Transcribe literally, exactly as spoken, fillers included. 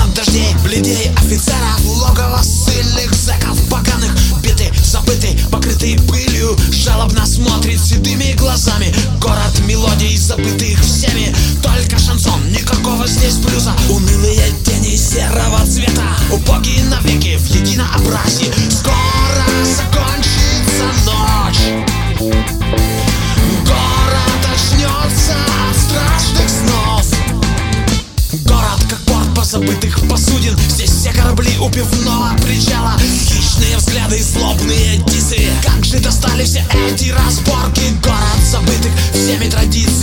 от дождей, бледей офицеров, логово ссыльных зэков поганых, битый, забытый, покрытый пылью, жалобно смотрит седыми глазами. Город мелодий, забытых всеми, только шансон, никакого здесь плюса. Унылые тени серого цвета, убогие навеки в единообразии. Скоро закончится ночь, город очнется от страшных снов. Город как порт позабытых посудин, здесь все корабли у пивного причала. Хищные взгляды, злобные дисы, как же достали все эти разборки. Город забытых всеми традициями.